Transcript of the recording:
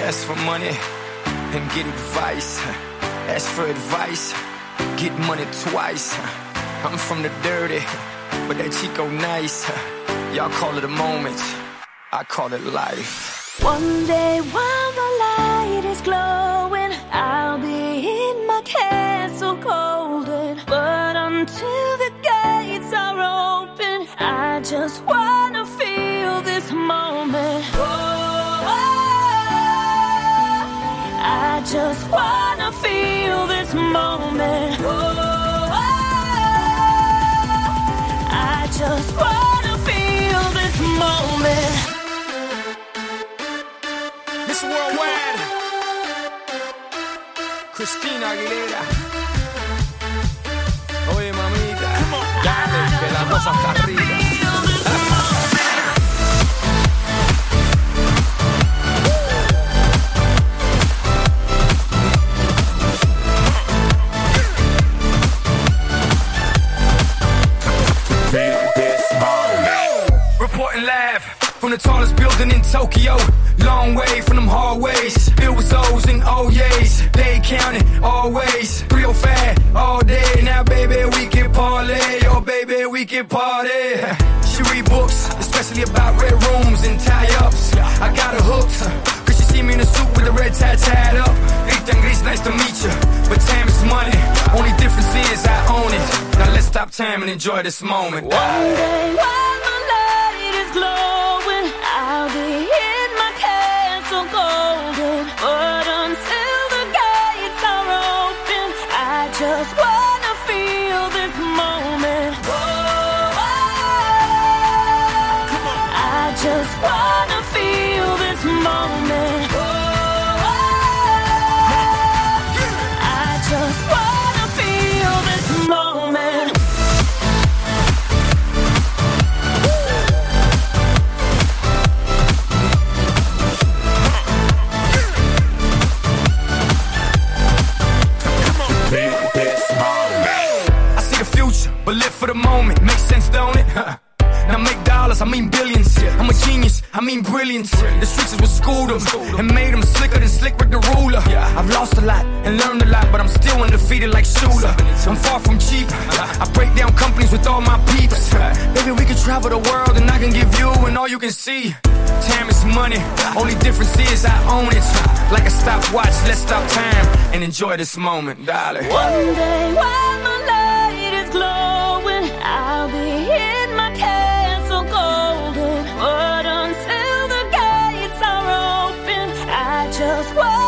Ask for money and get advice. Ask for advice, get money twice. I'm from the dirty, but that Chico nice. Y'all call it a moment, I call it life. One day while the light is glowing, I'll be in my castle golden. But until the gates are open, I just wanna feel this moment. I just wanna feel this moment. I just wanna feel this moment. This worldwide, Christina Aguilera. Oye mamita, dale, que la cosa está arriba. Reporting live from the tallest building in Tokyo. Long way from them hallways, filled with O's and O's. They counting always, 305 all day. Now baby we can parlay, oh baby we can party. She read books, especially about red rooms and tie-ups. I got her hooked, cause she see me in a suit with the red tie tied up. Ethan Gris, nice to meet you, but time is money. Only difference is I own it. Now let's stop time and enjoy this moment. One day while the light is glowing, I'll be in my castle golden. But until the gates are open, I just wanna feel this moment. I just wanna feel this moment. I just wanna feel this moment. I see the future, but live for the moment. Makes sense, don't it? Now make dollars, I mean billions. I'm a genius, I mean brilliant. The streets is what schooled them and made them slicker than Slick Rick the ruler. I've lost a lot and learned a lot, but I'm still undefeated like Shula. I'm far from cheap, I break down companies with all my peeps. Baby, we can travel the world and I can give you and all you can see. Time is money, only difference is I own it. Like a stopwatch, let's stop time and enjoy this moment, darling. One day while my light is glowing, I'll be in my castle golden. But until the gates are open, I just want